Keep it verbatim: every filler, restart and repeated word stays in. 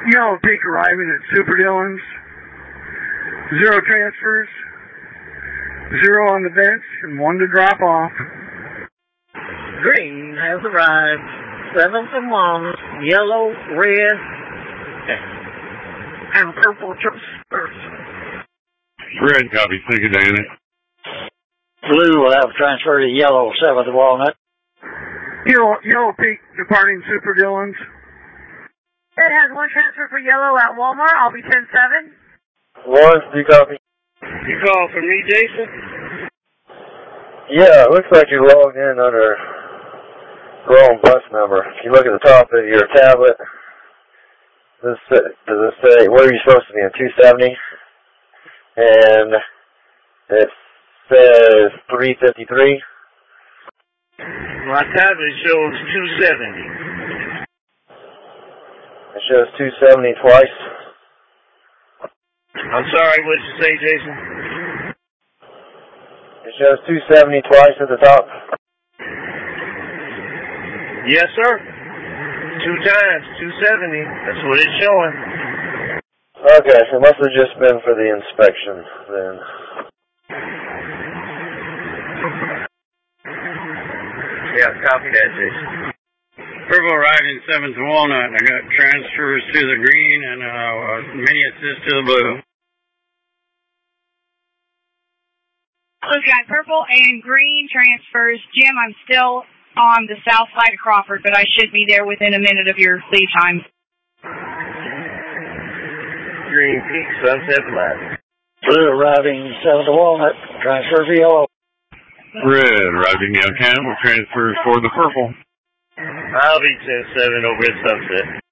Yellow Peak arriving at Super Dillon's. Zero transfers. Zero on the bench and one to drop off. Green has arrived. Seventh and one. Yellow, red, and purple transfers. Red copy. Thank you, Danny. Blue will have transfer to yellow, seventh Walnut. Yellow, Yellow Peak departing Super Dillon's. It has one transfer for yellow at Walmart. I'll be ten seven. One, you copy? You call for me, Jason? Yeah, it looks like you're logged in under wrong bus number. If you look at the top of your tablet, does it, does it say, where are you supposed to be in, two seventy? And it says three fifty-three. My tablet shows two seventy. It shows two seventy twice. I'm sorry, what did you say, Jason? It shows two seventy twice at the top. Yes, sir. Two times, two seventy. That's what it's showing. Okay, so it must have just been for the inspection then. Yeah, copy that, Jason. Purple arriving seventh Walnut. I got transfers to the green and uh, mini assist to the blue. Okay, purple and green transfers. Jim, I'm still on the south side of Crawford, but I should be there within a minute of your leave time. Green Peak, Sunset Plaza. Blue arriving seventh Walnut, transfer to yellow. Red arriving downtown with transfers for the purple. I'll be ten seven over at Sunset.